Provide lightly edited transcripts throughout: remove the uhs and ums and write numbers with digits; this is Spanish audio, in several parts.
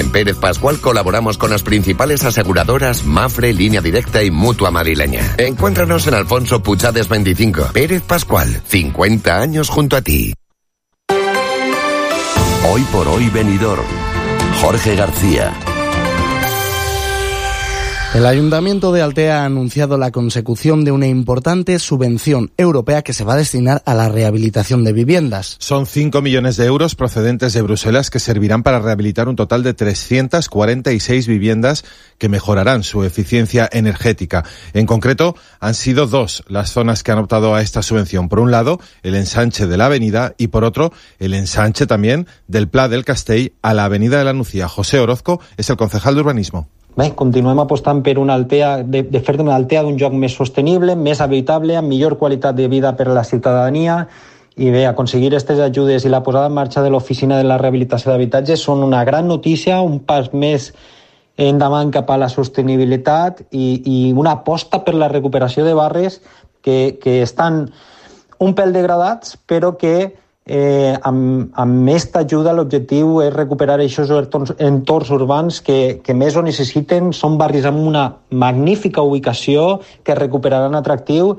En Pérez Pascual colaboramos con las principales aseguradoras Mafre, Línea Directa y Mutua Madrileña. Encuéntranos en Alfonso Puchades 25. Pérez Pascual, 50 años junto a ti. Hoy por hoy Benidorm. Jorge García. El Ayuntamiento de Altea ha anunciado la consecución de una importante subvención europea que se va a destinar a la rehabilitación de viviendas. Son 5 millones de euros procedentes de Bruselas que servirán para rehabilitar un total de 346 viviendas que mejorarán su eficiencia energética. En concreto, han sido 2 las zonas que han optado a esta subvención. Por un lado, el ensanche de la avenida y por otro, el ensanche también del Pla del Castell a la avenida de la Nucía. José Orozco es el concejal de urbanismo. Bé, continuem apostant per una Altea, de fer una Altea d'un lloc més sostenible, més habitable, amb millor qualitat de vida per a la ciutadania i bé, aconseguir aquestes ajudes i la posada en marxa de l'Oficina de la Rehabilitació d'Habitatges són una gran notícia, un pas més endavant cap a la sostenibilitat i una aposta per la recuperació de barris que estan un pèl degradats, però que amb aquesta ajuda l'objectiu és recuperar aquests entorns urbans que més ho necessiten. Són barris amb una magnífica ubicació que recuperaran atractiu.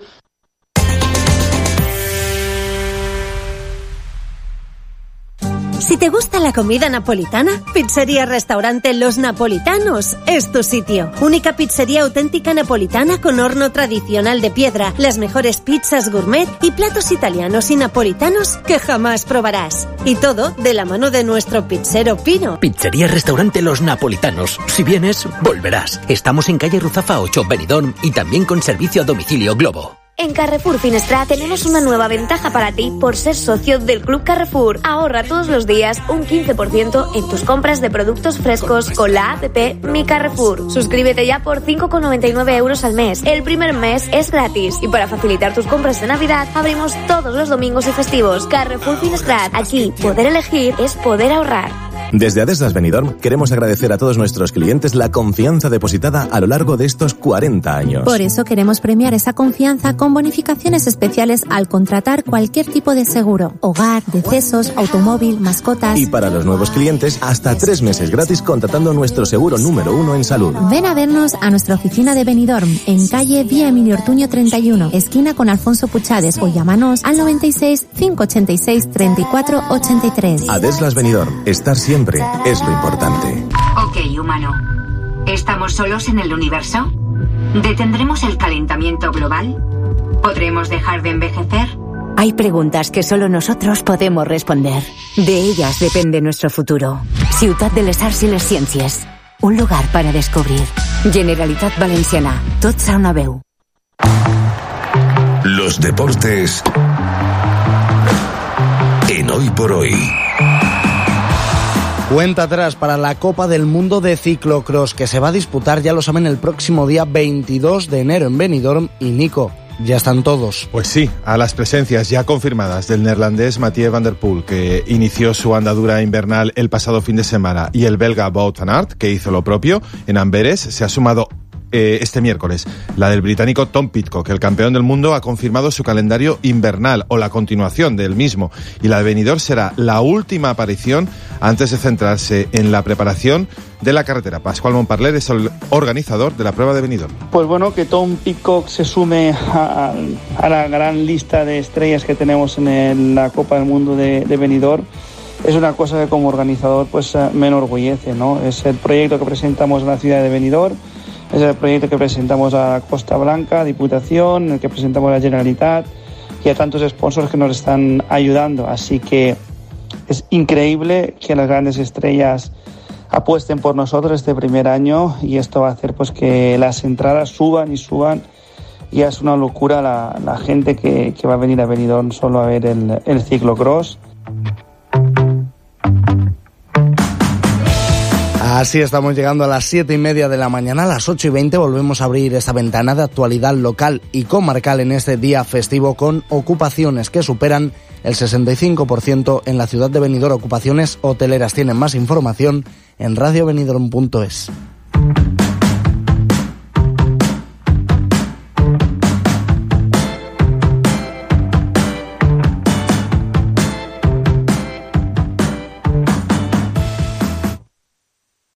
Si te gusta la comida napolitana, Pizzería Restaurante Los Napolitanos es tu sitio. Única pizzería auténtica napolitana con horno tradicional de piedra, las mejores pizzas gourmet y platos italianos y napolitanos que jamás probarás. Y todo de la mano de nuestro pizzero Pino. Pizzería Restaurante Los Napolitanos. Si vienes, volverás. Estamos en calle Ruzafa 8, Benidorm, y también con servicio a domicilio Globo. En Carrefour Finestrat tenemos una nueva ventaja para ti por ser socio del Club Carrefour. Ahorra todos los días un 15% en tus compras de productos frescos con la app Mi Carrefour. Suscríbete ya por 5,99 euros al mes. El primer mes es gratis. Y para facilitar tus compras de Navidad, abrimos todos los domingos y festivos. Carrefour Finestrat. Aquí, poder elegir es poder ahorrar. Desde Adeslas Benidorm queremos agradecer a todos nuestros clientes la confianza depositada a lo largo de estos 40 años. Por eso queremos premiar esa confianza con bonificaciones especiales al contratar cualquier tipo de seguro. Hogar, decesos, automóvil, mascotas. Y para los nuevos clientes, hasta 3 meses gratis contratando nuestro seguro número 1 en salud. Ven a vernos a nuestra oficina de Benidorm, en calle Vía Emilio Ortuño 31, esquina con Alfonso Puchades, o llámanos al 96 586 34 83. Adeslas Benidorm, estar siempre es lo importante. Ok, humano. ¿Estamos solos en el universo? ¿Detendremos el calentamiento global? ¿Podremos dejar de envejecer? Hay preguntas que solo nosotros podemos responder. De ellas depende nuestro futuro. Ciutat de les Arts i les Ciències. Un lugar para descubrir. Generalitat Valenciana. Tots a una veu. Los deportes en Hoy por Hoy. Cuenta atrás para la Copa del Mundo de Ciclocross que se va a disputar, ya lo saben, el próximo día 22 de enero en Benidorm. Y Nico, ya están todos. Pues sí, a las presencias ya confirmadas del neerlandés Mathieu van der Poel, que inició su andadura invernal el pasado fin de semana, y el belga Wout van Aert, que hizo lo propio en Amberes, se ha sumado este miércoles la del británico Tom Pidcock. El campeón del mundo ha confirmado su calendario invernal, o la continuación del mismo, y la de Benidorm será la última aparición antes de centrarse en la preparación de la carretera. Pascual Montparler es el organizador de la prueba de Benidorm. Pues bueno, que Tom Pidcock se sume a la gran lista de estrellas que tenemos en la Copa del Mundo de Benidorm es una cosa que como organizador pues me enorgullece, ¿no? Es el proyecto que presentamos en la ciudad de Benidorm. Es el proyecto que presentamos a Costa Blanca, Diputación, el que presentamos a la Generalitat y a tantos sponsors que nos están ayudando. Así que es increíble que las grandes estrellas apuesten por nosotros este primer año, y esto va a hacer pues que las entradas suban. Y es una locura la gente que va a venir a Benidorm solo a ver el ciclocross. Así estamos llegando a las 7:30 de la mañana. A las 8:20 volvemos a abrir esta ventana de actualidad local y comarcal en este día festivo, con ocupaciones que superan el 65% en la ciudad de Benidorm. Ocupaciones hoteleras. Tienen más información en radiobenidorm.es.